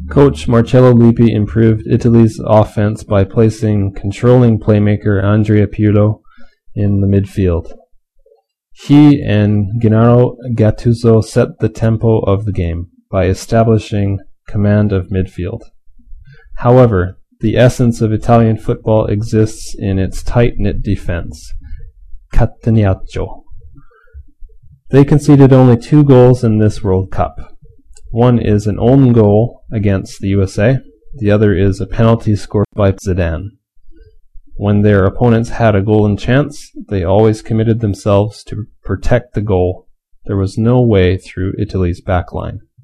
Coach Marcello Lippi improved Italy's offense by placing controlling playmaker Andrea Pirlo in the midfield. He and Gennaro Gattuso set the tempo of the game by establishing command of midfield. However, the essence of Italian football exists in its tight-knit defense, catenaccio. They conceded only 2 goals in this World Cup. One is an own goal against the USA, the other is a penalty scored by Zidane. When their opponents had a golden chance, they always committed themselves to protect the goal. There was no way through Italy's backline.